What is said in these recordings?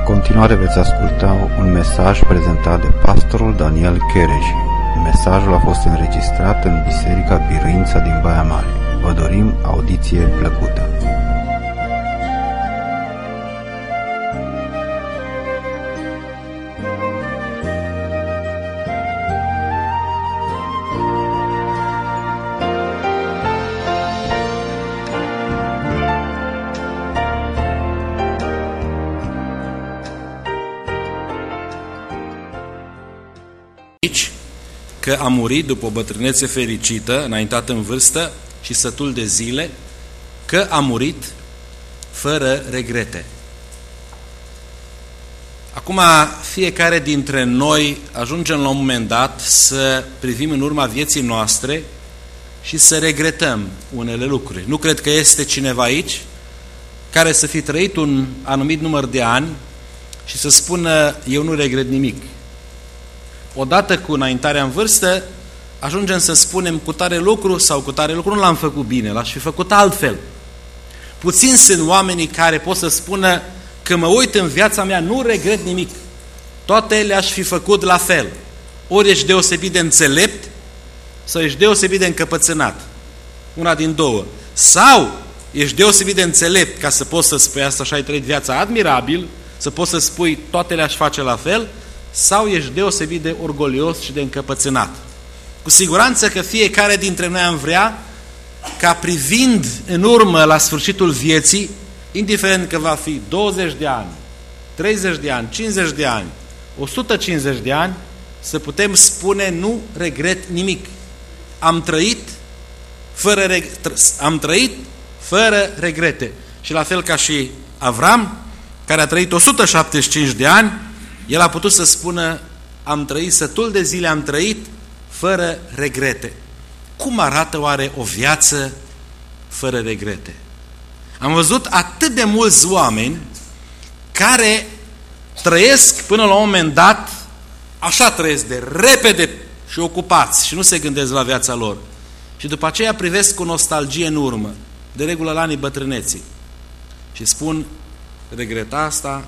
continuare veți asculta un mesaj prezentat de pastorul Daniel Chereji. Mesajul a fost înregistrat în Biserica Biruința din Baia Mare. Vă dorim audiție plăcută. Că a murit după o bătrânețe fericită, înaintată în vârstă și sătul de zile, că a murit fără regrete. Acum, fiecare dintre noi ajungem la un moment dat să privim în urma vieții noastre și să regretăm unele lucruri. Nu cred că este cineva aici care să fi trăit un anumit număr de ani și să spună, eu nu regret nimic. Odată cu înaintarea în vârstă, ajungem să spunem cu tare lucru sau cu tare lucru nu l-am făcut bine, l-aș fi făcut altfel. Puțini sunt oamenii care pot să spună că mă uit în viața mea, nu regret nimic. Toate le-aș fi făcut la fel. Ori ești deosebit de înțelept sau ești deosebit de încăpățânat. Una din două. Sau ești deosebit de înțelept ca să poți să spui asta și ai trăit viața admirabil, să poți să spui toate le-aș face la fel, sau ești deosebit de orgolios și de încăpățânat. Cu siguranță că fiecare dintre noi am vrea ca privind în urmă la sfârșitul vieții, indiferent că va fi 20 de ani, 30 de ani, 50 de ani, 150 de ani, să putem spune nu regret nimic. Am trăit fără regrete. Și la fel ca și Avram, care a trăit 175 de ani, el a putut să spună, am trăit sătul de zile, am trăit fără regrete. Cum arată oare o viață fără regrete? Am văzut atât de mulți oameni care trăiesc până la un moment dat, așa trăiesc de repede și ocupați și nu se gândesc la viața lor. Și după aceea privesc cu nostalgie în urmă, de regulă la anii bătrâneții, și spun, regret asta.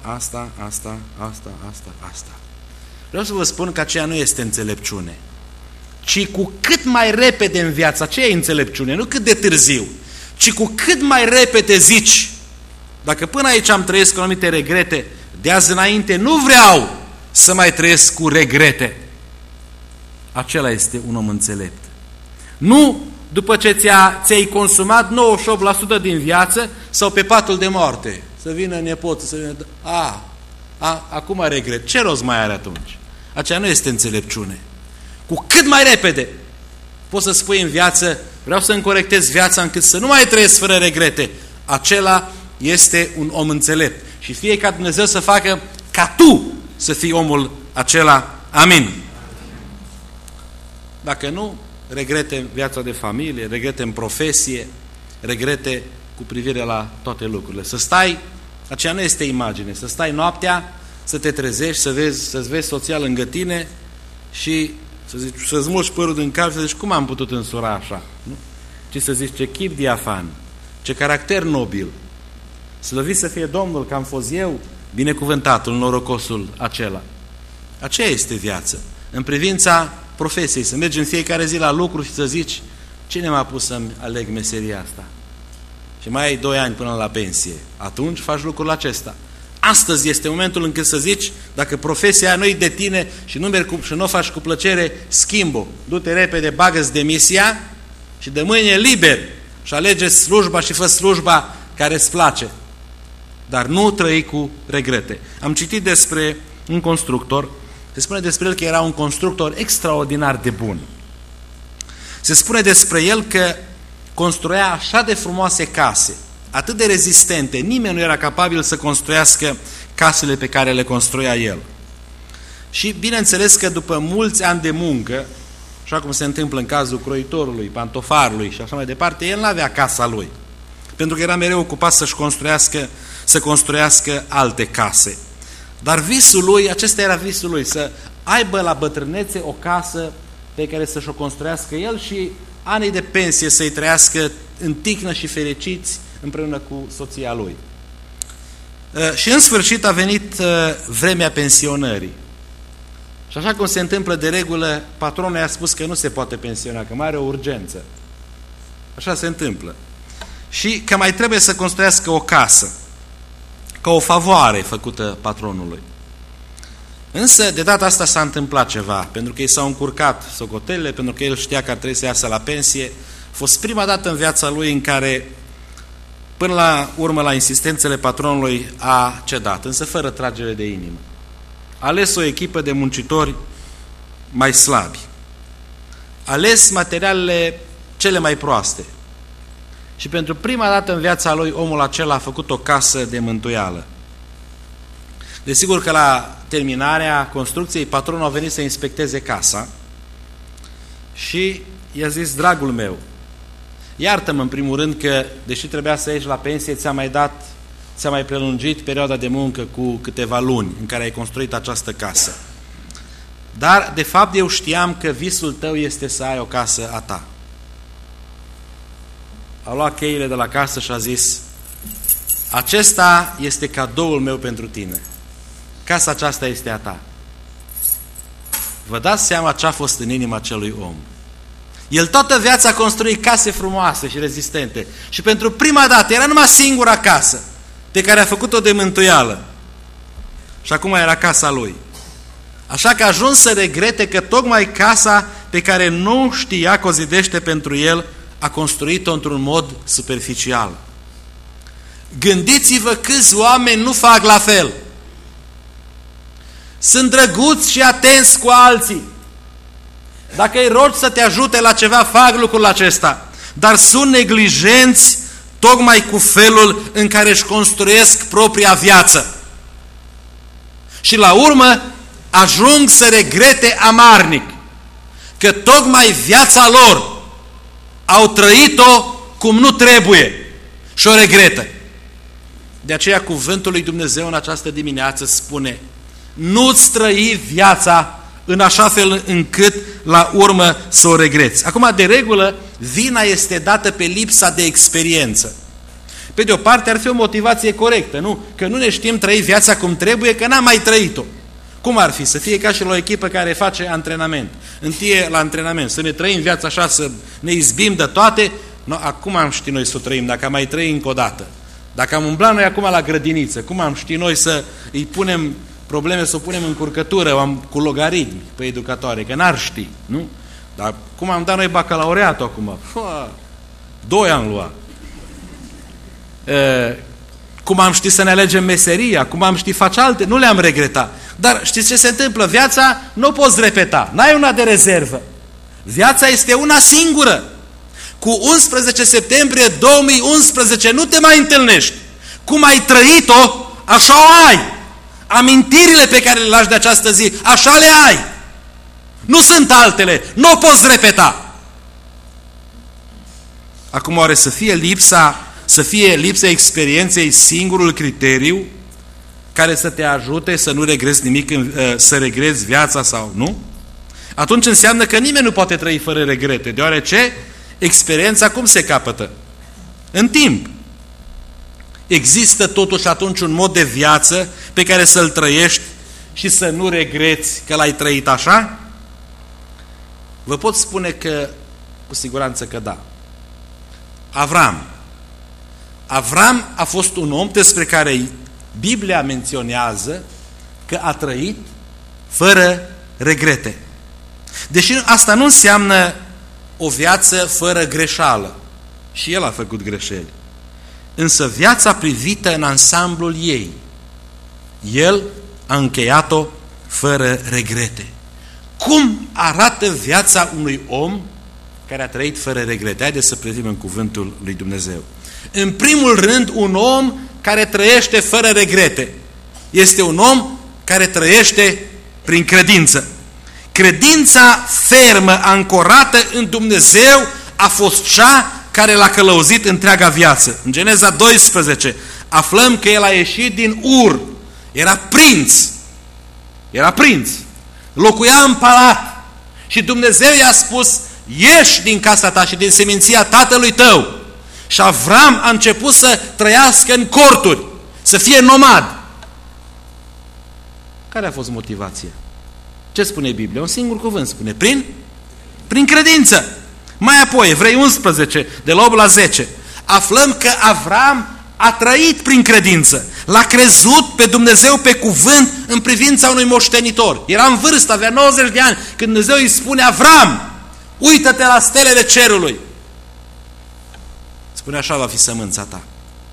Vreau să vă spun că aceea nu este înțelepciune, ci cu cât mai repede în viață, aceea e înțelepciune, nu cât de târziu, ci cu cât mai repede zici, dacă până aici am trăiesc cu anumite regrete, de azi înainte nu vreau să mai trăiesc cu regrete. Acela este un om înțelept. Nu după ce ți-ai consumat 98% din viață sau pe patul de moarte. Să vină nepotul, să vină... acum regret. Ce rost mai are atunci? Aceea nu este înțelepciune. Cu cât mai repede poți să spui în viață, vreau să-mi corectez viața încât să nu mai trăiesc fără regrete. Acela este un om înțelept. Și fie ca Dumnezeu să facă ca tu să fii omul acela. Amin. Dacă nu, regrete în viața de familie, regrete în profesie, regrete cu privire la toate lucrurile. Să stai, aceea nu este imagine, să stai noaptea, să te trezești, să-ți vezi soția lângă tine și să-ți mulci părul din cap și să zici, cum am putut însura așa? Nu? Ci să zici, ce chip diafan, ce caracter nobil, slăvit să fie Domnul că am fost eu, binecuvântatul, norocosul acela. Aceea este viață. În privința profesiei, să mergi în fiecare zi la lucru și să zici, cine m-a pus să-mi aleg meseria asta? Și mai ai 2 ani până la pensie. Atunci faci lucrul acesta. Astăzi este momentul în care să zici, dacă profesia nu-i de tine și nu o faci cu plăcere, schimb-o. Du-te repede, bagă-ți demisia și de mâine liber și alege slujba și fă slujba care îți place. Dar nu trăi cu regrete. Am citit despre un constructor, se spune despre el că era un constructor extraordinar de bun. Se spune despre el că construia așa de frumoase case, atât de rezistente, nimeni nu era capabil să construiască casele pe care le construia el. Și bineînțeles că după mulți ani de muncă, așa cum se întâmplă în cazul croitorului, pantofarului și așa mai departe, el n-avea casa lui, pentru că era mereu ocupat să construiască alte case. Dar visul lui, acesta era visul lui, să aibă la bătrânețe o casă pe care să-și o construiască el și anii de pensie să-i trăiască în tihnă și fericiți împreună cu soția lui. Și în sfârșit a venit vremea pensionării. Și așa cum se întâmplă de regulă, patronul i-a spus că nu se poate pensiona, că mai are o urgență. Așa se întâmplă. Și că mai trebuie să construiască o casă, ca o favoare făcută patronului. Însă, de data asta s-a întâmplat ceva, pentru că i s-au încurcat socotelile, pentru că el știa că ar trebui să iasă la pensie. A fost prima dată în viața lui în care, până la urmă, la insistențele patronului, a cedat, însă fără tragere de inimă. A ales o echipă de muncitori mai slabi. A ales materialele cele mai proaste. Și pentru prima dată în viața lui, omul acela a făcut o casă de mântuială. Desigur că la terminarea construcției, patronul a venit să inspecteze casa și i-a zis: dragul meu, iartă-mă în primul rând că, deși trebuia să ieși la pensie, ți-a mai prelungit perioada de muncă cu câteva luni în care ai construit această casă. Dar, de fapt, eu știam că visul tău este să ai o casă a ta. A luat cheile de la casă și a zis: acesta este cadoul meu pentru tine. Casa aceasta este a ta. Vă dați seama ce a fost în inima acelui om. El toată viața a construit case frumoase și rezistente. Și pentru prima dată era numai singura casă pe care a făcut-o de mântuială. Și acum era casa lui. Așa că a ajuns să regrete că tocmai casa pe care nu știa că o zidește pentru el, a construit-o într-un mod superficial. Gândiți-vă câți oameni nu fac la fel. Sunt drăguți și atenți cu alții. Dacă îi rogi să te ajute la ceva, fac lucrul acesta. Dar sunt neglijenți tocmai cu felul în care își construiesc propria viață. Și la urmă ajung să regrete amarnic că tocmai viața lor au trăit-o cum nu trebuie și o regretă. De aceea cuvântul lui Dumnezeu în această dimineață spune: nu-ți trăi viața în așa fel încât la urmă să o regreți. Acum, de regulă, vina este dată pe lipsa de experiență. Pe de o parte, ar fi o motivație corectă, nu? Că nu ne știm trăi viața cum trebuie, că n-am mai trăit-o. Cum ar fi? Să fie ca și la o echipă care face antrenament. Întâi la antrenament, să ne trăim viața așa, să ne izbim de toate. No, acum am ști noi să o trăim, dacă am mai trăi încă o dată. Dacă am umblat noi acum la grădiniță, cum am ști noi să îi punem probleme, să o punem în curcătură, cu logaritmi pe educatoare, că n-ar ști, nu? Dar cum am dat noi bacalaureatul acum? 2 ani lua. Cum am ști să ne alegem meseria, cum am ști face alte, nu le-am regretat. Dar știți ce se întâmplă? Viața nu poți repeta, n-ai una de rezervă. Viața este una singură. Cu 11 septembrie 2011 nu te mai întâlnești. Cum ai trăit-o, așa o ai. Amintirile pe care le lași de această zi, așa le ai. Nu sunt altele, nu o poți repeta. Acum oare să fie lipsa experienței singurul criteriu care să te ajute să nu regreți nimic, să regreți viața sau nu? Atunci înseamnă că nimeni nu poate trăi fără regrete, deoarece experiența cum se capătă? În timp. Există totuși atunci un mod de viață pe care să-l trăiești și să nu regreți că l-ai trăit așa? Vă pot spune că, cu siguranță că da. Avram a fost un om despre care Biblia menționează că a trăit fără regrete. Deși asta nu înseamnă o viață fără greșeală. Și el a făcut greșeli. Însă viața privită în ansamblul ei, el a încheiat-o fără regrete. Cum arată viața unui om care a trăit fără regrete? Haideți să privim în cuvântul lui Dumnezeu. În primul rând, un om care trăiește fără regrete este un om care trăiește prin credință. Credința fermă, ancorată în Dumnezeu, a fost cea care l-a călăuzit întreaga viață. În Geneza 12 aflăm că el a ieșit din Ur. Era prinț. Locuia în palat. Și Dumnezeu i-a spus: ieși din casa ta și din seminția tatălui tău. Și Avram a început să trăiască în corturi. să fie nomad. Care a fost motivația? Ce spune Biblia? Un singur cuvânt spune, prin credință. Mai apoi, Evrei 11, de la 8 la 10, aflăm că Avram a trăit prin credință. L-a crezut pe Dumnezeu pe cuvânt în privința unui moștenitor. Era în vârstă, avea 90 de ani, când Dumnezeu îi spune, Avram, uită-te la stelele cerului. Spune, așa va fi sămânța ta.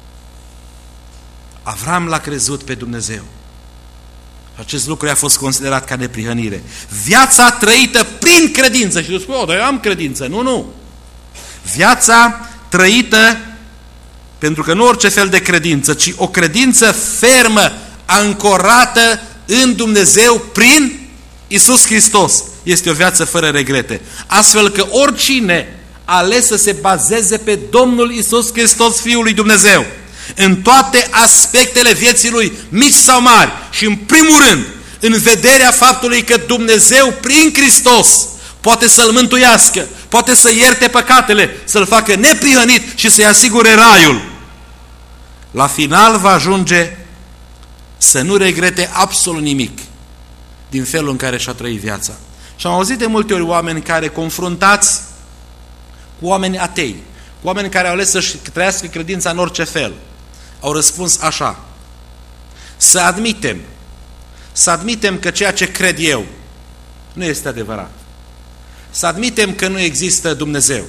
Avram l-a crezut pe Dumnezeu. Acest lucru a fost considerat ca neprihănire. Viața trăită prin credință. Și tu spui, dar eu am credință. Nu. Viața trăită, pentru că nu orice fel de credință, ci o credință fermă, ancorată în Dumnezeu prin Iisus Hristos. Este o viață fără regrete. Astfel că oricine ales să se bazeze pe Domnul Iisus Hristos, Fiul lui Dumnezeu, în toate aspectele vieții lui, mici sau mari, și în primul rând, în vederea faptului că Dumnezeu, prin Hristos, poate să-l mântuiască, poate să ierte păcatele, să-l facă neprihănit și să-i asigure raiul. La final va ajunge să nu regrete absolut nimic din felul în care și-a trăit viața. Și am auzit de multe ori oameni care, confruntați cu oameni atei, cu oameni care au ales să-și trăiască credința în orice fel, au răspuns așa: să admitem că ceea ce cred eu nu este adevărat. Să admitem că nu există Dumnezeu.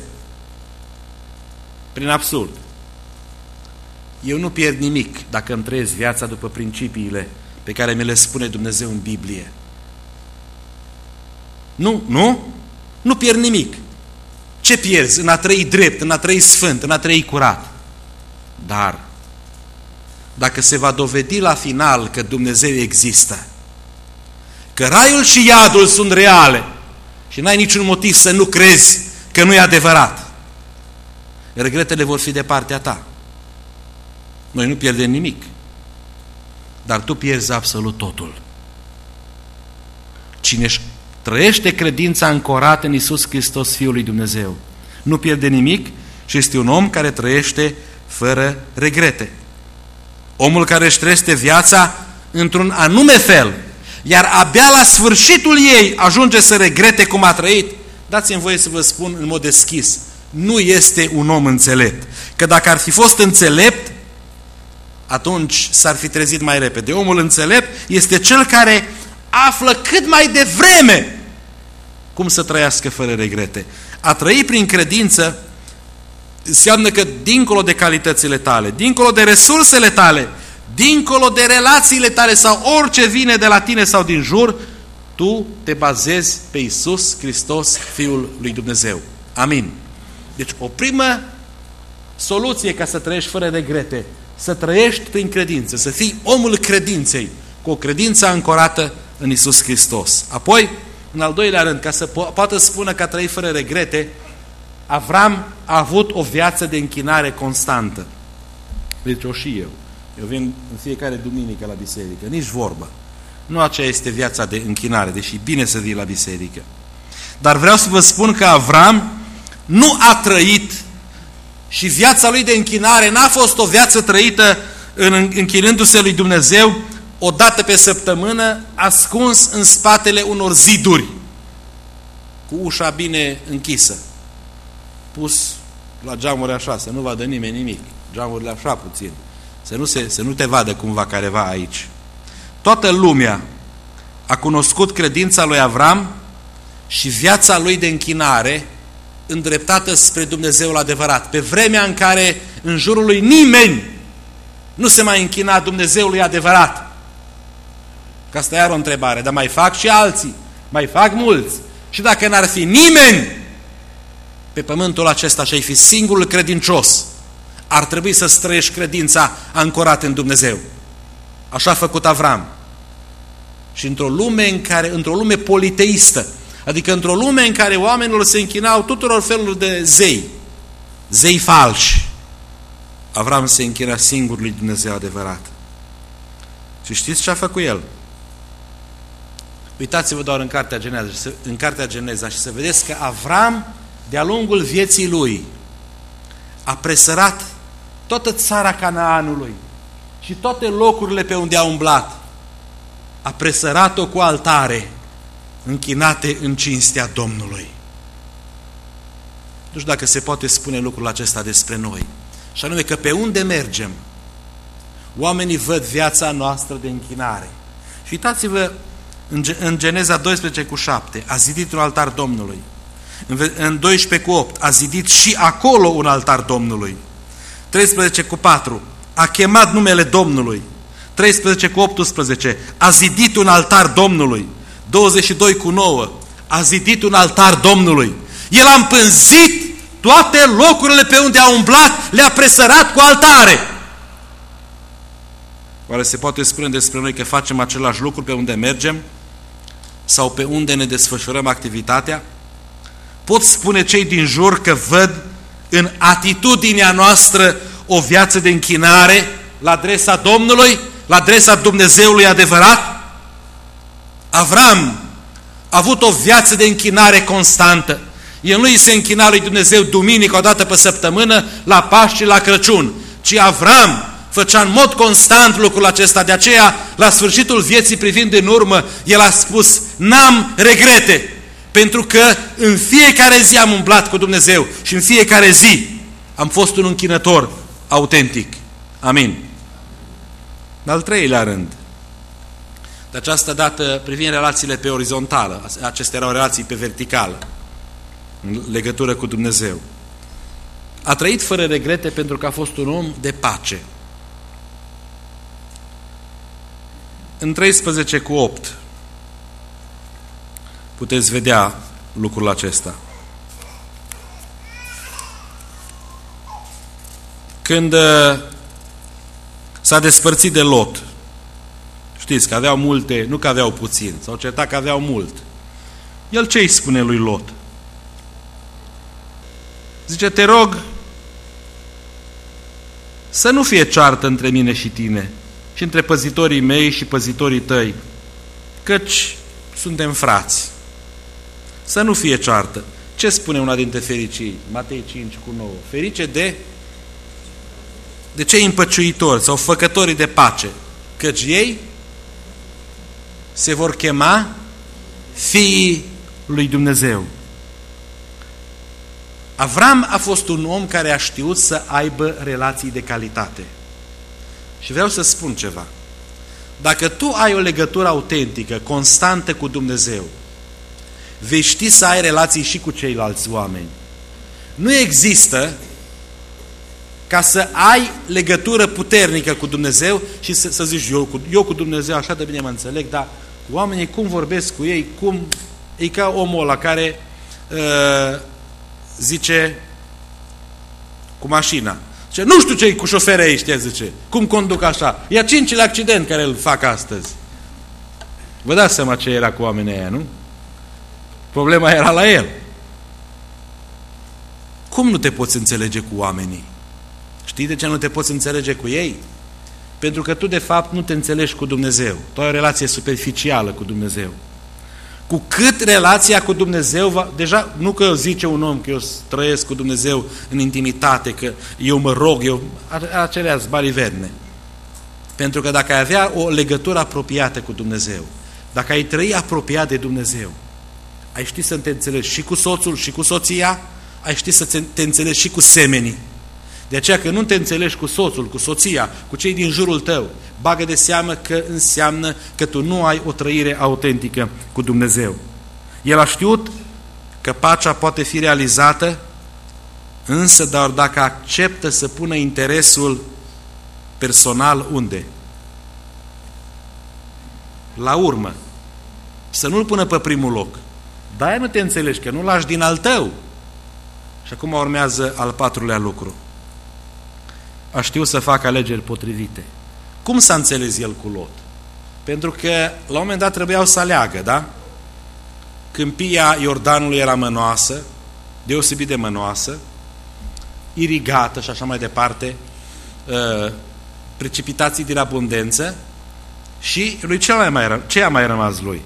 Prin absurd. Eu nu pierd nimic dacă îmi trăiesc viața după principiile pe care mi le spune Dumnezeu în Biblie. Nu pierd nimic. Ce pierzi în a trăi drept, în a trăi sfânt, în a trăi curat? Dar dacă se va dovedi la final că Dumnezeu există, că raiul și iadul sunt reale și n-ai niciun motiv să nu crezi că nu e adevărat, regretele vor fi de partea ta. Noi nu pierdem nimic, dar tu pierzi absolut totul. Cine își trăiește credința ancorată în Iisus Hristos, Fiul lui Dumnezeu, nu pierde nimic și este un om care trăiește fără regrete. Omul care își trăiește viața într-un anume fel, iar abia la sfârșitul ei ajunge să regrete cum a trăit, dați-mi voie să vă spun în mod deschis, nu este un om înțelept. Că dacă ar fi fost înțelept, atunci s-ar fi trezit mai repede. Omul înțelept este cel care află cât mai devreme cum să trăiască fără regrete. A trăi prin credință înseamnă că dincolo de calitățile tale, dincolo de resursele tale, dincolo de relațiile tale sau orice vine de la tine sau din jur, tu te bazezi pe Iisus Hristos, Fiul lui Dumnezeu. Amin. Deci o primă soluție ca să trăiești fără regrete, să trăiești prin credință, să fii omul credinței, cu o credință ancorată în Iisus Hristos. Apoi, în al doilea rând, ca să poată spune că a trăit fără regrete, Avram a avut o viață de închinare constantă. Deci o și eu. Eu vin în fiecare duminică la biserică, nici vorbă. Nu aceea este viața de închinare, deși bine să vii la biserică. Dar vreau să vă spun că Avram nu a trăit și viața lui de închinare n-a fost o viață trăită închinându-se lui Dumnezeu o dată pe săptămână, ascuns în spatele unor ziduri, cu ușa bine închisă, pus la geamuri așa, să nu vadă nimeni nimic, geamurile așa puțin, să nu te vadă cumva careva aici. Toată lumea a cunoscut credința lui Avram și viața lui de închinare îndreptată spre Dumnezeul adevărat. Pe vremea în care în jurul lui nimeni nu se mai închina Dumnezeului adevărat. Că asta e o întrebare, dar mai fac și alții, mai fac mulți. Și dacă n-ar fi nimeni pe pământul acesta și ai fi singurul credincios, ar trebui să străiești credința ancorată în Dumnezeu. Așa a făcut Avram. Și într-o lume politeistă, adică într-o lume în care oamenilor se închinau tuturor feluri de zei falși, Avram se închina singurului Dumnezeu adevărat. Și știți ce a făcut el? Uitați-vă doar în cartea Geneza și să vedeți că Avram, de-a lungul vieții lui, a presărat toată țara Canaanului și toate locurile pe unde a umblat, a presărat-o cu altare închinate în cinstea Domnului. Nu știu dacă se poate spune lucrul acesta despre noi. Și anume că pe unde mergem, oamenii văd viața noastră de închinare. Și uitați-vă în Geneza 12:7, a zidit un altar Domnului. În 12:8, a zidit și acolo un altar Domnului. 13:4, a chemat numele Domnului. 13:18, a zidit un altar Domnului. 22:9, a zidit un altar Domnului. El a împânzit toate locurile pe unde a umblat, le-a presărat cu altare. Oare se poate spune despre noi că facem același lucru pe unde mergem sau pe unde ne desfășurăm activitatea? Pot spune cei din jur că văd în atitudinea noastră o viață de închinare la adresa Domnului, la adresa Dumnezeului adevărat? Avram a avut o viață de închinare constantă. El nu îi se închina lui Dumnezeu duminică, o dată pe săptămână, la Paști și la Crăciun, ci Avram făcea în mod constant lucrul acesta. De aceea, la sfârșitul vieții, privind în urmă, el a spus: n-am regrete, pentru că în fiecare zi am umblat cu Dumnezeu și în fiecare zi am fost un închinător autentic. Amin. În al treilea rând, de această dată, privind relațiile pe orizontală, acestea erau relații pe verticală, în legătură cu Dumnezeu. A trăit fără regrete pentru că a fost un om de pace. În 13:8 puteți vedea lucrul acesta. Când s-a despărțit de Lot, știți că aveau multe, nu că aveau puțin, s-au certat că aveau mult. El ce îi spune lui Lot? Zice: te rog să nu fie ceartă între mine și tine și între păzitorii mei și păzitorii tăi, căci suntem frați. Să nu fie ceartă. Ce spune una dintre fericii? Matei 5:9. Ferice de cei împăciuitori sau făcătorii de pace, căci ei se vor chema fiii lui Dumnezeu. Avram a fost un om care a știut să aibă relații de calitate. Și vreau să spun ceva. Dacă tu ai o legătură autentică, constantă cu Dumnezeu, vei ști să ai relații și cu ceilalți oameni. Nu există ca să ai legătură puternică cu Dumnezeu și să zici: eu cu Dumnezeu așa de bine mă înțeleg, dar oamenii cum vorbesc cu ei, cum e ca omul ăla care zice cu mașina. Zice: nu știu ce-i cu șoferii ăștia, zice. Cum conduc așa? E a 5-lea accident care îl fac astăzi. Vă dați seama ce era cu oamenii aia, nu? Problema era la el. Cum nu te poți înțelege cu oamenii? Știi de ce nu te poți înțelege cu ei? Pentru că tu de fapt nu te înțelegi cu Dumnezeu. Tu ai o relație superficială cu Dumnezeu. Cu cât relația cu Dumnezeu deja, nu că zice un om că eu trăiesc cu Dumnezeu în intimitate, că eu mă rog, acelea baliverne. Pentru că dacă ai avea o legătură apropiată cu Dumnezeu, dacă ai trăi apropiat de Dumnezeu, ai ști să te înțelegi și cu soțul și cu soția, ai ști să te înțelegi și cu semenii. De aceea că nu te înțelegi cu soțul, cu soția, cu cei din jurul tău, bagă de seamă că înseamnă că tu nu ai o trăire autentică cu Dumnezeu. El a știut că pacea poate fi realizată, însă doar dacă acceptă să pună interesul personal unde? La urmă. Să nu-l pună pe primul loc. De-aia nu te înțelegi, că nu lași din al tău. Și acum urmează al patrulea lucru. A știut să facă alegeri potrivite. Cum s-a înțeles el cu Lot? Pentru că la un moment dat trebuiau să aleagă, da? Câmpia Iordanului era mănoasă, deosebit de mănoasă, irigată și așa mai departe, precipitații din abundență, și lui ce a mai rămas lui?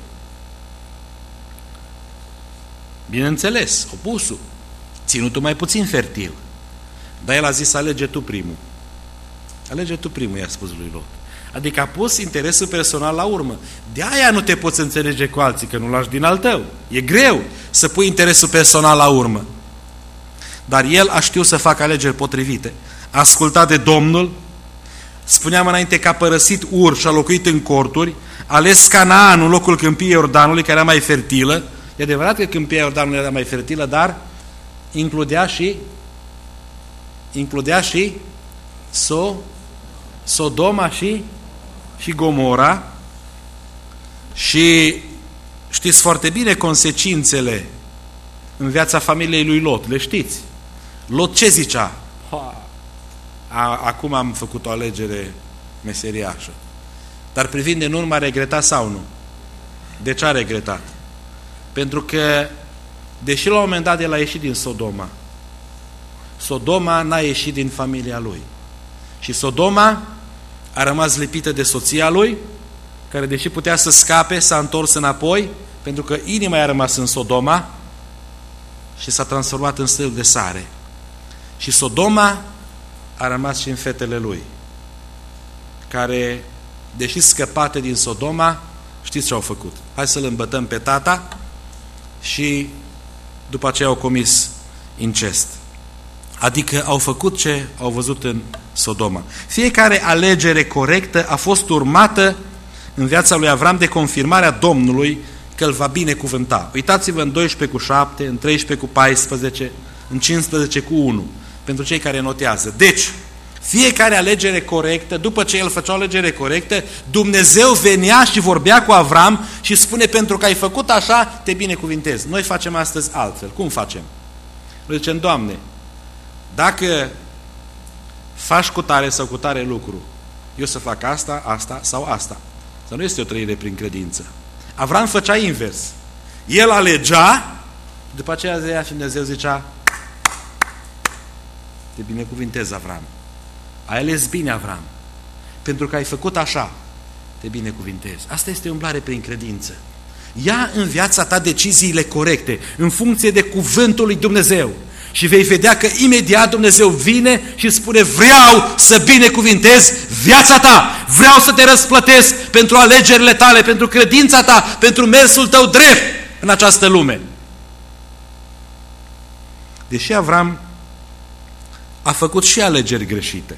Bineînțeles, opusul, ținutul mai puțin fertil. Dar el a zis: alege tu primul. Alege tu primul, i-a spus lui Lot. Adică a pus interesul personal la urmă. De aia nu te poți înțelege cu alții, că nu lași din al tău. E greu să pui interesul personal la urmă. Dar el a știut să facă alegeri potrivite. A ascultat de Domnul, spuneam înainte că a părăsit Ur și a locuit în corturi, a ales Canaan în locul câmpiei Iordanului, care era mai fertilă. E adevărat că câmpia Iordanului era mai fertilă, dar includea și Sodoma și Gomora. Și știți foarte bine consecințele în viața familiei lui Lot, le știți. Lot ce zicea? Acum am făcut o alegere meseriașă. Dar privind în urmă, a regretat sau nu? De ce a regretat? Pentru că, deși la un moment dat el a ieșit din Sodoma, Sodoma n-a ieșit din familia lui. Și Sodoma a rămas lipită de soția lui, care deși putea să scape, s-a întors înapoi, pentru că inima i-a rămas în Sodoma și s-a transformat în stâlp de sare. Și Sodoma a rămas și în fetele lui, care, deși scăpate din Sodoma, știți ce au făcut? Hai să-l îmbătăm pe tata și după aceea au comis incest. Adică au făcut ce au văzut în Sodoma. Fiecare alegere corectă a fost urmată în viața lui Avram de confirmarea Domnului că îl va binecuvânta. Uitați-vă în 12:7, în 13:14, în 15:1, pentru cei care notează. Deci, fiecare alegere corectă, după ce el făcea o alegere corectă, Dumnezeu venea și vorbea cu Avram și spune: pentru că ai făcut așa, te binecuvintez. Noi facem astăzi altfel. Cum facem? Noi zicem: Doamne, dacă faci cu tare sau cu tare lucru, eu să fac asta, asta sau asta. Să nu este o trăire prin credință. Avram făcea invers. El alegea, după aceea zicea și Dumnezeu zicea: te binecuvintez, Avram. Ai ales bine, Avram. Pentru că ai făcut așa, te binecuvintez. Asta este umblare prin credință. Ia în viața ta deciziile corecte, în funcție de cuvântul lui Dumnezeu. Și vei vedea că imediat Dumnezeu vine și spune: vreau să binecuvintez viața ta, vreau să te răsplătesc pentru alegerile tale, pentru credința ta, pentru mersul tău drept în această lume. Deși Avram a făcut și alegeri greșite,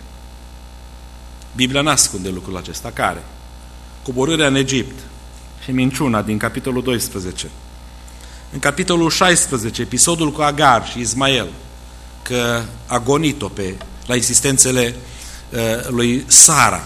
Biblia n-ascunde lucrul acesta. Care? Coborârea în Egipt și minciuna din capitolul 12. În capitolul 16, episodul cu Agar și Ismael, că a gonit-o la insistențele lui Sara.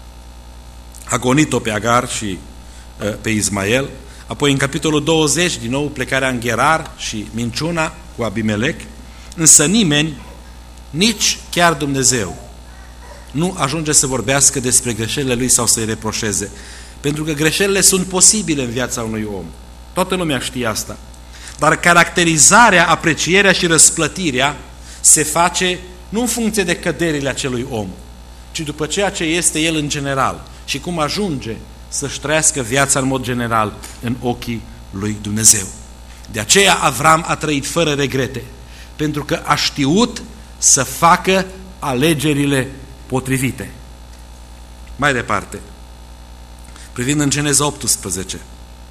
A gonit-o pe Agar și pe Ismael. Apoi în capitolul 20, din nou, plecarea în Gerar și minciuna cu Abimelec. Însă nimeni, nici chiar Dumnezeu, nu ajunge să vorbească despre greșelile lui sau să-i reproșeze. Pentru că greșelile sunt posibile în viața unui om. Toată lumea știe asta. Dar caracterizarea, aprecierea și răsplătirea se face nu în funcție de căderile acelui om, ci după ceea ce este el în general și cum ajunge să-și trăiască viața în mod general în ochii lui Dumnezeu. De aceea Avram a trăit fără regrete, pentru că a știut să facă alegerile potrivite. Mai departe, privind în Geneza 18,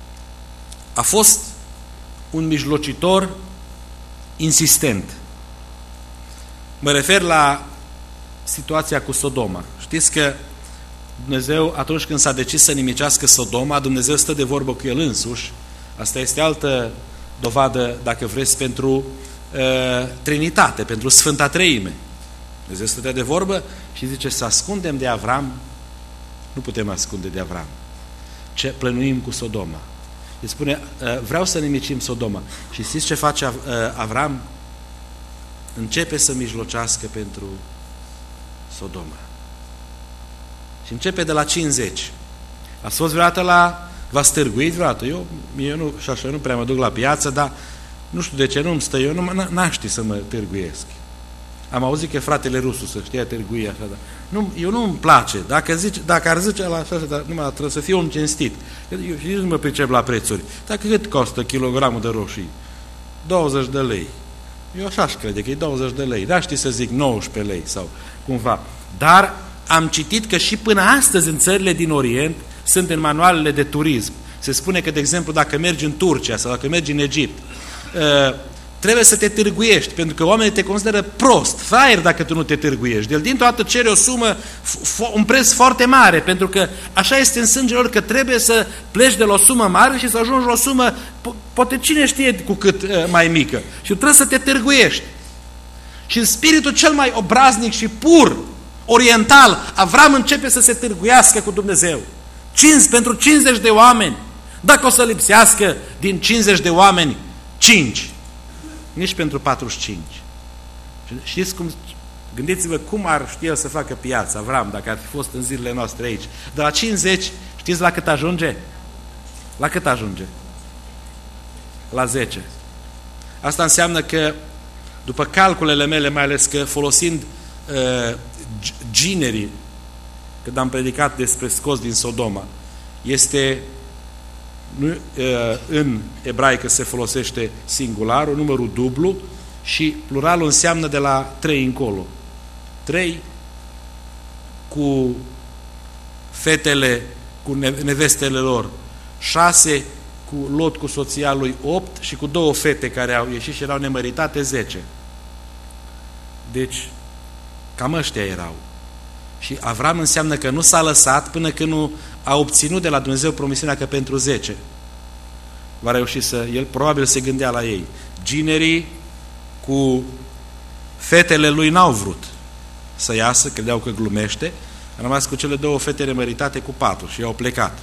a fost un mijlocitor insistent. Mă refer la situația cu Sodoma. Știți că Dumnezeu, atunci când s-a decis să nimicească Sodoma, Dumnezeu stă de vorbă cu el însuși. Asta este altă dovadă, dacă vreți, pentru Trinitate, pentru Sfânta Treime. Dumnezeu stătea de vorbă și zice: să ascundem de Avram. Nu putem ascunde de Avram. Ce plănuim cu Sodoma. Îi spune: vreau să nimicim Sodoma. Și știți ce face Avram? Începe să mijlocească pentru Sodoma. Și începe de la 50. Ați fost vreodată v-ați târguit vreodată? Eu nu prea mă duc la piață, dar nu știu de ce nu-mi stă. Eu n-aș ști să mă târguiesc. Am auzit că fratele Rusu să știa târgui așa, dar eu nu-mi place. Dacă ar zice la așa, dar numai trebuie să fie un cinstit. Eu nu mă pricep la prețuri. Dar cât costă kilogramul de roșii? 20 de lei. Eu așa aș crede că e 20 de lei. Dar știi să zic 19 lei sau cumva. Dar am citit că și până astăzi în țările din Orient sunt în manualele de turism. Se spune că, de exemplu, dacă mergi în Turcia sau dacă mergi în Egipt, trebuie să te târguiești, pentru că oamenii te consideră prost, fraier dacă tu nu te târguiești. El dintr-o dată cere o sumă, un preț foarte mare, pentru că așa este în sângele lor, că trebuie să pleci de la o sumă mare și să ajungi la o sumă, poate cine știe cu cât mai mică. Și trebuie să te târguiești. Și în spiritul cel mai obraznic și pur, oriental, Avram începe să se târguiască cu Dumnezeu. Pentru 50 de oameni. Dacă o să lipsească din 50 de oameni, 5. Nici pentru 45. Știți cum, gândiți-vă cum ar ști el să facă piața, Avram, dacă ar fi fost în zilele noastre aici. De la 50, știți la cât ajunge? La cât ajunge? La 10. Asta înseamnă că, după calculele mele, mai ales că folosind ginerii, când am predicat despre scos din Sodoma, este, în ebraică se folosește singularul, numărul dublu, și pluralul înseamnă de la 3 încolo. 3 cu fetele, cu nevestele lor, 6 cu Lot cu soția lui, 8 și cu 2 fete care au ieșit și erau nemăritate, 10. Deci, cam ăștia erau. Și Avram înseamnă că nu s-a lăsat până când nu a obținut de la Dumnezeu promisiunea că pentru 10 va reuși să... El probabil se gândea la ei. Ginerii cu fetele lui n-au vrut să iasă, credeau că glumește, a rămas cu cele 2 fete nemăritate cu 4 și au plecat.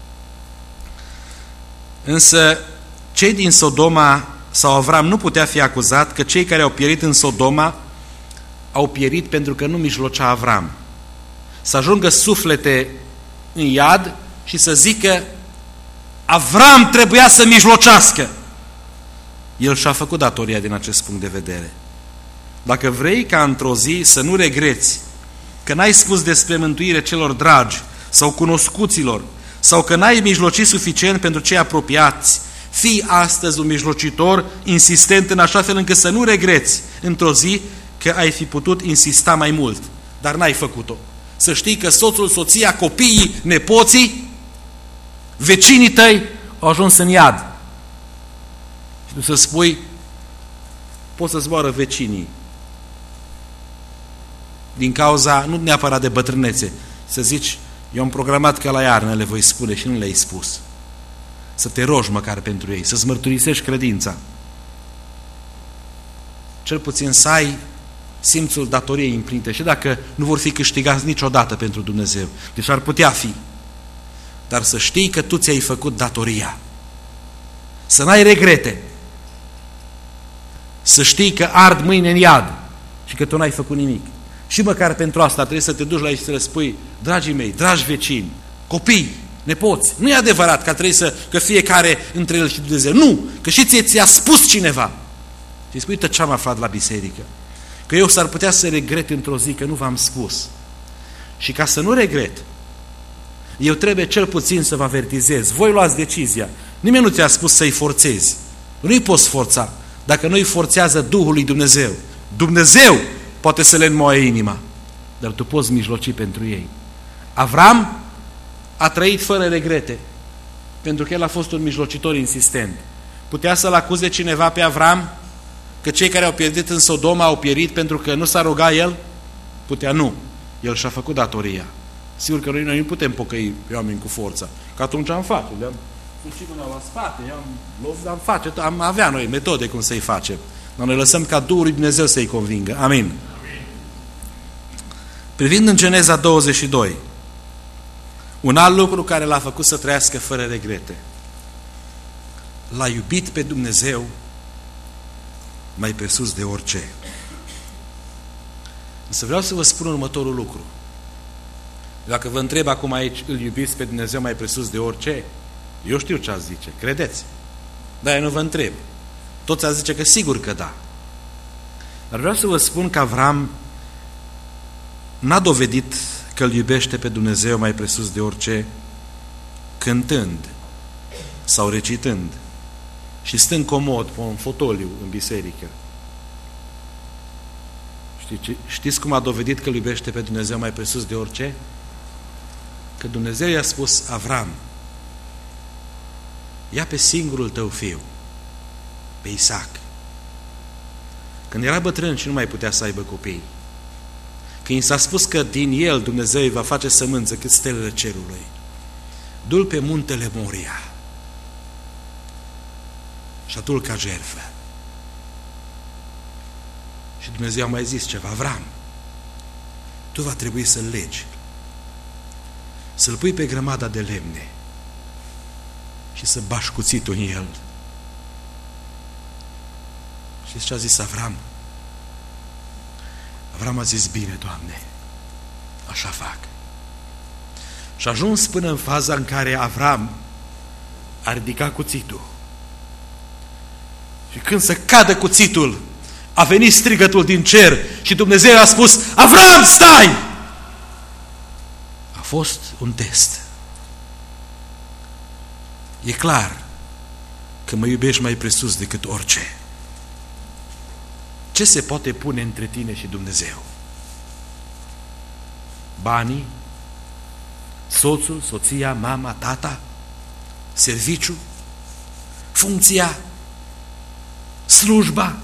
Însă cei din Sodoma sau Avram nu putea fi acuzat că cei care au pierit în Sodoma au pierit pentru că nu mijlocea Avram. Să ajungă suflete în iad și să zică Avram trebuia să mijlocească. El și-a făcut datoria din acest punct de vedere. Dacă vrei ca într-o zi să nu regreți că n-ai spus despre mântuire celor dragi sau cunoscuților, sau că n-ai mijlocit suficient pentru cei apropiați, fii astăzi un mijlocitor insistent în așa fel încât să nu regreți într-o zi că ai fi putut insista mai mult, dar n-ai făcut-o. Să știi că soțul, soția, copiii, nepoții, vecinii tăi au ajuns în iad. Și tu să spui, pot să zboară vecinii din cauza, nu neapărat de bătrânețe, să zici, eu am programat că la iarnă le voi spune și nu le-ai spus. Să te rogi măcar pentru ei, să-ți mărturisești credința. Cel puțin să ai simțul datoriei împlinite, și dacă nu vor fi câștigați niciodată pentru Dumnezeu. Deci ar putea fi. Dar să știi că tu ți-ai făcut datoria. Să n-ai regrete. Să știi că ard mâine în iad și că tu n-ai făcut nimic. Și măcar pentru asta trebuie să te duci la ei și să le spui, dragii mei, dragi vecini, copii, nepoți, nu e adevărat că că fiecare între el și Dumnezeu. Nu, că și ți-a spus cineva. Și spui, uite ce-am aflat la biserică. Că eu s-ar putea să regret într-o zi că nu v-am spus. Și ca să nu regret, eu trebuie cel puțin să vă avertizez. Voi luați decizia. Nimeni nu ți-a spus să-i forțezi. Nu-i poți forța. Dacă nu-i forțează Duhul lui Dumnezeu. Dumnezeu poate să le înmoaie inima. Dar tu poți mijloci pentru ei. Avram a trăit fără regrete. Pentru că el a fost un mijlocitor insistent. Putea să-l acuze cineva pe Avram că cei care au pierdut în Sodoma au pierit pentru că nu s-a rugat el? Putea, nu. El și-a făcut datoria. Sigur că noi nu putem pocăi oameni cu forța. Că atunci am face. Le-am pus și mâna la spate, am face, am avea noi metode cum să-i facem. Dar noi lăsăm ca Duhul lui Dumnezeu să-i convingă. Amin. Amin. Privind în Geneza 22, un alt lucru care l-a făcut să trăiască fără regrete. L-a iubit pe Dumnezeu mai presus de orice. Însă vreau să vă spun următorul lucru. Dacă vă întreb acum aici, îl iubiți pe Dumnezeu mai presus de orice? Eu știu ce ați zice, credeți? Dar eu nu vă întreb. Toți ați zice că sigur că da. Dar vreau să vă spun că Avram n-a dovedit că îl iubește pe Dumnezeu mai presus de orice cântând sau recitând și stând comod pe un fotoliu în biserică Știți cum a dovedit că îl iubește pe Dumnezeu mai presus de orice? Că Dumnezeu i-a spus: Avram, ia pe singurul tău fiu, pe Isaac. Când era bătrân și nu mai putea să aibă copii, când i s-a spus că din el Dumnezeu îi va face sămânță cât stelele cerului, du-l pe muntele Moria și adu-l ca jertfă. Și Dumnezeu a mai zis ceva: Avram, tu va trebui să-l legi, să-l pui pe grămada de lemne și să bași cuțitul în el. Știți ce a zis Avram? Avram a zis: bine, Doamne, așa fac. Și a ajuns până în faza în care Avram a ridicat cuțitul. Și când se cadă cuțitul, a venit strigătul din cer și Dumnezeu a spus: Avram, stai! A fost un test. E clar că mă iubești mai presus decât orice. Ce se poate pune între tine și Dumnezeu? Banii? Soțul, soția, mama, tata? Serviciu? Funcția? Slujba?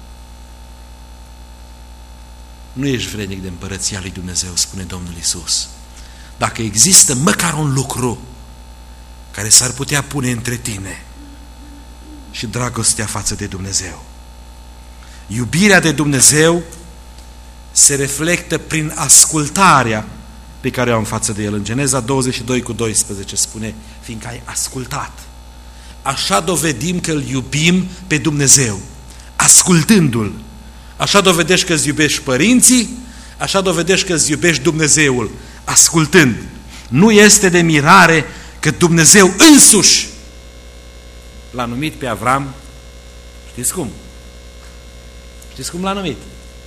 Nu ești vrednic de împărăția lui Dumnezeu, spune Domnul Iisus. Dacă există măcar un lucru care s-ar putea pune între tine și dragostea față de Dumnezeu, iubirea de Dumnezeu se reflectă prin ascultarea pe care o am față de El. În Geneza 22:12 spune: fiindcă ai ascultat. Așa dovedim că îl iubim pe Dumnezeu, ascultându-L. Așa dovedești că îți iubești părinții, așa dovedești că îți iubești Dumnezeul, ascultând. Nu este de mirare că Dumnezeu însuși l-a numit pe Avram. Știți cum? Știți cum l-a numit?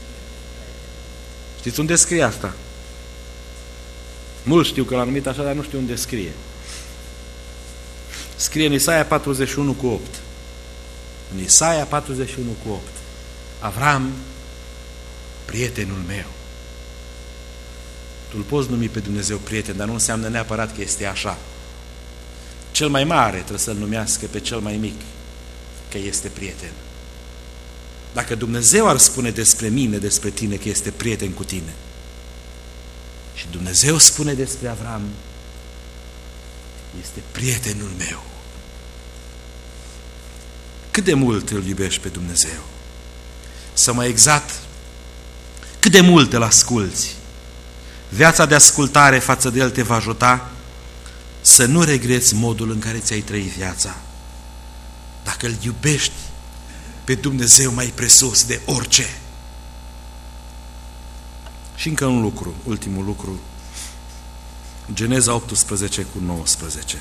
Știți unde scrie asta? Mulți știu că l-a numit așa, dar nu știu unde scrie. Scrie în Isaia 41:8. În Isaia 41:8. Avram, prietenul meu. Tu îl poți numi pe Dumnezeu prieten, dar nu înseamnă neapărat că este așa. Cel mai mare trebuie să-l numească pe cel mai mic că este prieten. Dacă Dumnezeu ar spune despre mine, despre tine, că este prieten cu tine, și Dumnezeu spune despre Avram: este prietenul meu. Cât de mult îl iubești pe Dumnezeu? Sau mai exact, cât de mult îl asculți? Viața de ascultare față de El te va ajuta să nu regreți modul în care ți-ai trăit viața. Dacă îl iubești pe Dumnezeu mai presus de orice. Și încă un lucru, ultimul lucru, Geneza 18:19.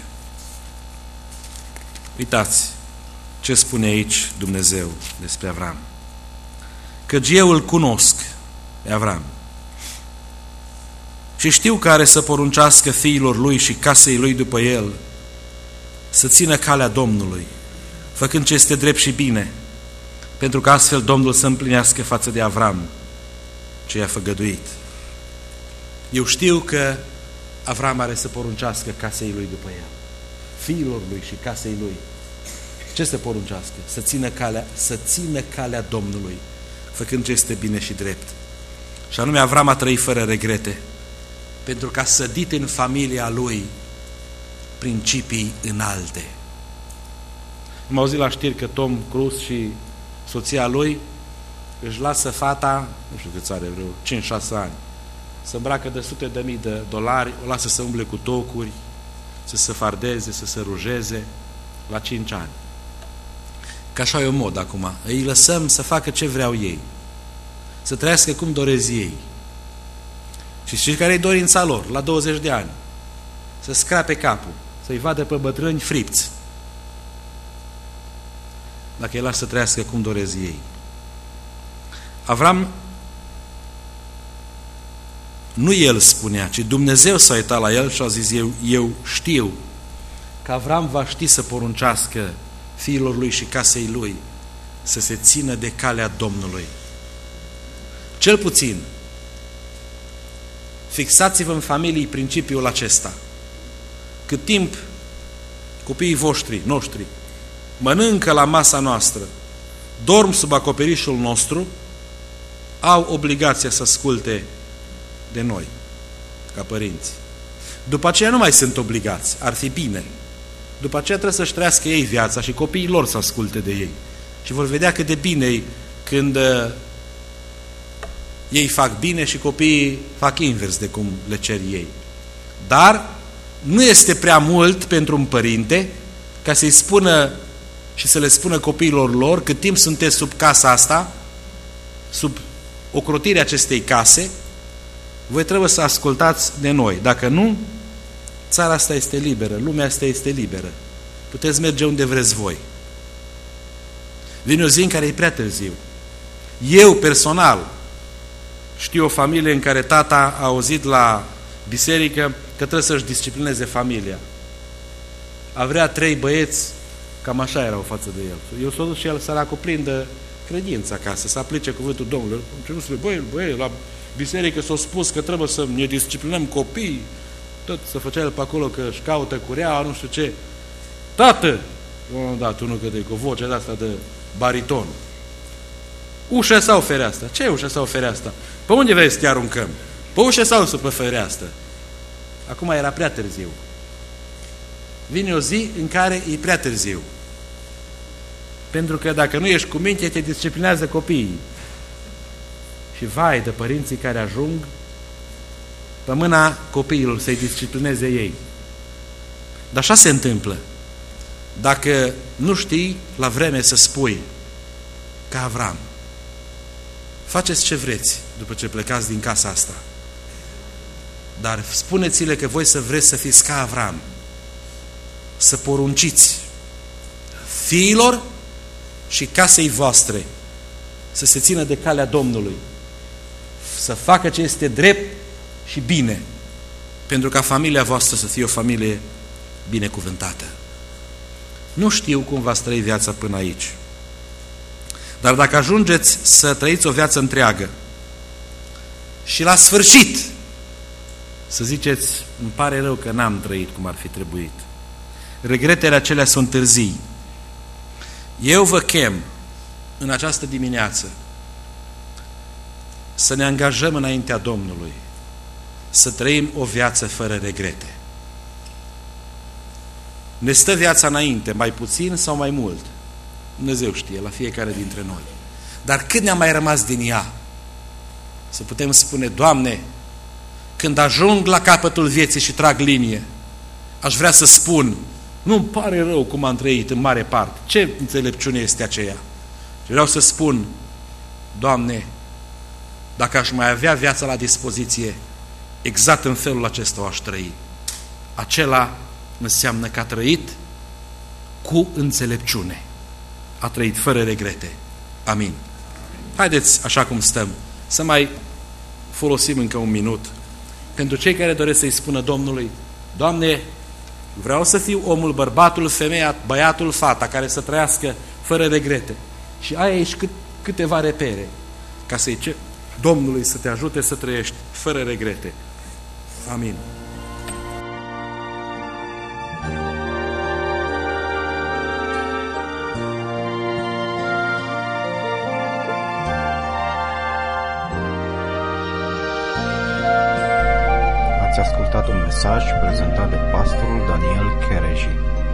Uitați ce spune aici Dumnezeu despre Avram. Căci eu îl cunosc pe Avram și știu că are să poruncească fiilor lui și casei lui după el să țină calea Domnului, făcând ce este drept și bine, pentru că astfel Domnul să împlinească față de Avram ce i-a făgăduit. Eu știu că Avram are să poruncească casei lui după el, fiilor lui și casei lui. Ce să poruncească? Să țină calea Domnului, făcând ce este bine și drept. Și anume, Avram a trăit fără regrete, pentru că a sădit în familia lui principii înalte. Am auzit la știri că Tom Cruise și soția lui își lasă fata, nu știu câți are, vreo 5-6 ani, să îmbracă de $100.000, o lasă să umble cu tocuri, să se fardeze, să se rujeze, la 5 ani. Că așa e o mod acum. Îi lăsăm să facă ce vreau ei, să trăiască cum doresc ei. Și știți care e dorința lor, la 20 de ani? Să scrape capul, să-i vadă pe bătrâni fripți. Dacă îi lasă să trăiască cum doresc ei. Avram, nu el spunea, ci Dumnezeu s-a uitat la el și a zis: eu știu că Avram va ști să poruncească fiilor lui și casei lui să se țină de calea Domnului. Cel puțin, fixați-vă în familii principiul acesta. Cât timp copiii noștri, mănâncă la masa noastră, dorm sub acoperișul nostru, au obligația să asculte de noi, ca părinți. După aceea nu mai sunt obligați, ar fi bine. După aceea trebuie să-și trăiască ei viața și copiii lor să asculte de ei. Și vor vedea cât de bine când ei fac bine și copiii fac invers de cum le cer ei. Dar nu este prea mult pentru un părinte ca să-i spună și să le spună copiilor lor, cât timp sunteți sub casa asta, sub ocrotirea acestei case, voi trebuie să ascultați de noi. Dacă nu, țara asta este liberă, lumea asta este liberă. Puteți merge unde vreți voi. Vine o zi în care e prea târziu. Eu, personal, știu o familie în care tata a auzit la biserică că trebuie să-și disciplineze familia. A vrea 3 băieți, cam așa erau față de el. Eu s-a dus și el săracul plin de credință acasă, să aplice cuvântul Domnului. Nu spune, băi, la biserică s-a spus că trebuie să ne disciplinăm copiii, tot să făcea el pe acolo că își caută cureaua, nu știu ce. Tată! Dat unul că cu vocea de asta de bariton. Ușa sau fereastră? Ce ușa sau fereastră? Pe unde vrei să te aruncăm? Pe ușa sau pe fereastră? Acum era prea târziu. Vine o zi în care e prea târziu. Pentru că dacă nu ești cu minte, te disciplinează copiii. Și vai de părinții care ajung pe mâna copiilor să-i disciplineze ei. Dar așa se întâmplă. Dacă nu știi la vreme să spui ca Avram, faceți ce vreți după ce plecați din casa asta, dar spuneți-le că voi să vreți să fiți ca Avram, să porunciți fiilor și casei voastre să se țină de calea Domnului, să facă ce este drept și bine, pentru ca familia voastră să fie o familie binecuvântată. Nu știu cum v-ați trăi viața până aici, dar dacă ajungeți să trăiți o viață întreagă și la sfârșit să ziceți, îmi pare rău că n-am trăit cum ar fi trebuit, regretele acelea sunt târzii. Eu vă chem în această dimineață să ne angajăm înaintea Domnului, să trăim o viață fără regrete. Ne stă viața înainte, mai puțin sau mai mult. Dumnezeu știe, la fiecare dintre noi. Dar cât ne-a mai rămas din ea? Să putem spune, Doamne, când ajung la capătul vieții și trag linie, aș vrea să spun, nu-mi pare rău cum am trăit în mare parte. Ce înțelepciune este aceea? Și vreau să spun, Doamne, dacă aș mai avea viața la dispoziție, exact în felul acesta o aș trăi. Acela înseamnă că a trăit cu înțelepciune. A trăit fără regrete. Amin. Haideți, așa cum stăm, să mai folosim încă un minut pentru cei care doresc să-i spună Domnului, Doamne, vreau să fiu omul, bărbatul, femeia, băiatul, fata, care să trăiască fără regrete. Și ai aici câteva repere ca să-i cer Domnului să te ajute să trăiești fără regrete. Amin. Ați ascultat un mesaj prezentat de pastorul Daniel Chereji.